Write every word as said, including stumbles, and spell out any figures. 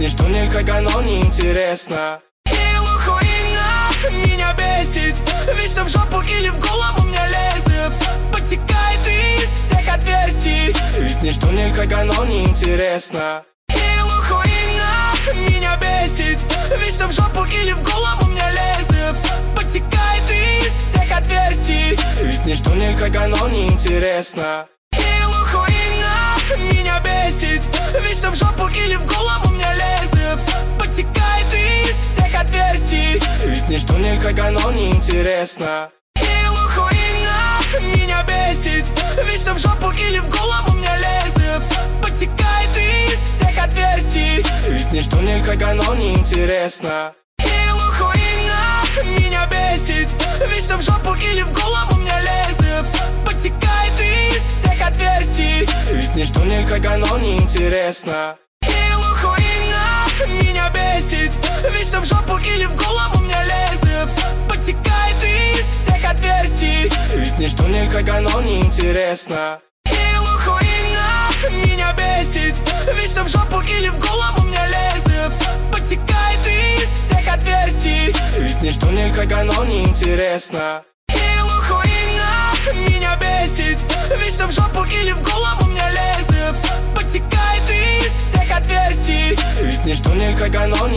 не штунель, как оно неинтересно. И хуйня меня бесит, ведь что в жопу или в голову мне лезет, подтекает из всех отверстий. Ведь не штунель, как оно неинтересно. И хуйня меня бесит, ведь что в жопу или в голову мне лезет, подтекает из всех отверстий. Ведь не штунель, как оно неинтересно. И хуйня меня бесит, ведь что в жопу или в голову мне лезет, подтекает из всех отверстий. Ведь не штунель, как оно неинтересно. И хуйня меня бесит, ведь что в жопу или в голову мне лезет, подтекает из всех отверстий. Ведь не штунель, как оно неинтересно. И хуйня меня бесит, ведь что в жопу или в голову мне лезет, подтекает из всех отверстий. Ведь не штунель, как оно неинтересно. И хуйня меня бесит, ведь что в жопу или в голову мне лезет, подтекает из всех отверстий. Ведь не штунель, как оно неинтересно. И хуйня меня бесит, ведь что в жопу или в голову мне лезет, подтекает из всех отверстий. Ведь не штунель, как оно неинтересно. И хуйня меня бесит, ведь что в жопу или в голову мне лезет, подтекает из всех отверстий. Ведь не штунель, как оно неинтересно.